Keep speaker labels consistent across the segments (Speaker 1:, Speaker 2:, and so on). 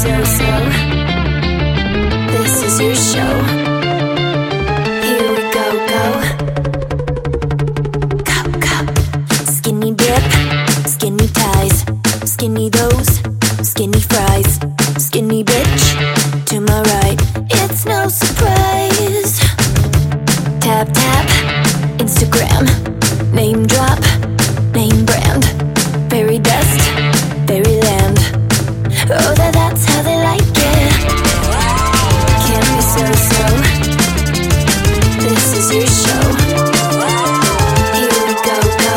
Speaker 1: so. This is your show. Here we go. Skinny dip, skinny ties, skinny those, skinny fries, skinny bitch to my right. It's no surprise. Tap, Instagram, name drop, name brand, fairy dust, fairyland. Oh, that's how they like it. Can't be so. This is your show. Here we go.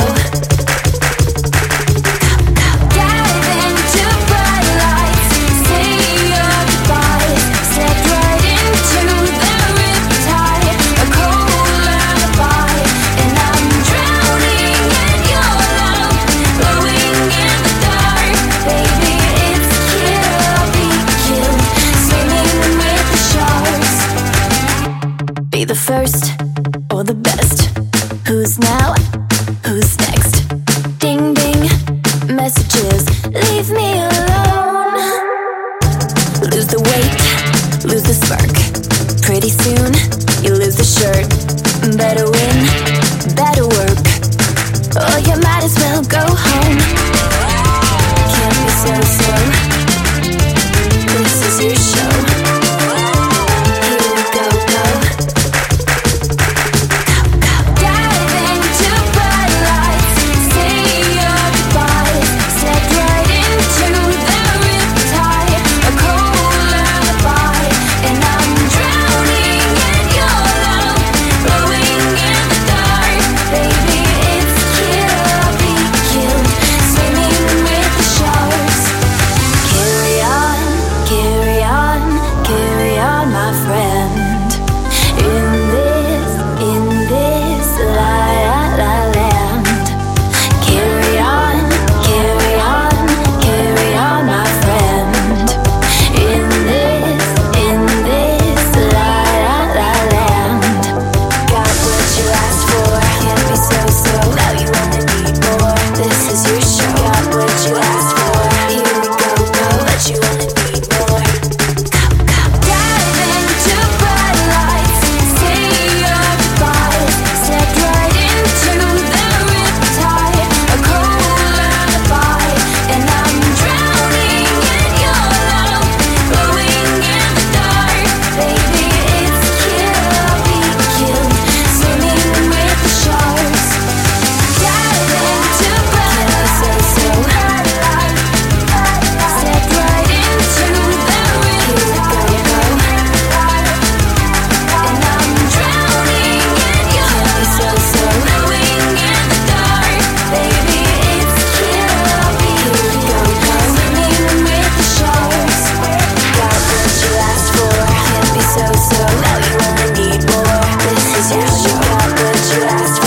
Speaker 1: Dive into bright lights, say your goodbyes, step right into the riptide, a cold lullaby, and I'm drowning in your love, glowing in the dark. Baby, it's kill, be killed, swimming with the sharks. Be the first or the best. Who's now? Who's next? Ding ding, messages, leave me alone. Lose the weight, lose the smirk. Pretty soon, you lose the shirt. Better win, better work. Oh, you might as well go home. Can't be so. This is your show. Here we go. Dive into bright lights, say your goodbyes, step right into the riptide, a cold lullaby, and I'm drowning in your love, glowing in the dark. Baby, it's kill, be killed, swimming with the sharks. Carry on, my friend. In this la land. Carry on, my friend. In this la land. Got what you asked for, can't be so. Now you only need more. This is your show. Got what you asked for. Here we go, but you only need more. Dive into bright lights, say your goodbyes, step right into the riptide, a cold lullaby, and I'm drowning in your love, glowing in the dark. Baby, it's kill, be killed, swimming with the sharks. Dive into bright lights, step right into the riptide, and I'm drowning in your love, glowing in the dark. Baby, it's kill, be killed, swimming with the sharks. Got what you asked for, can't be so. Now you only need more. This is your show. Got what you asked for.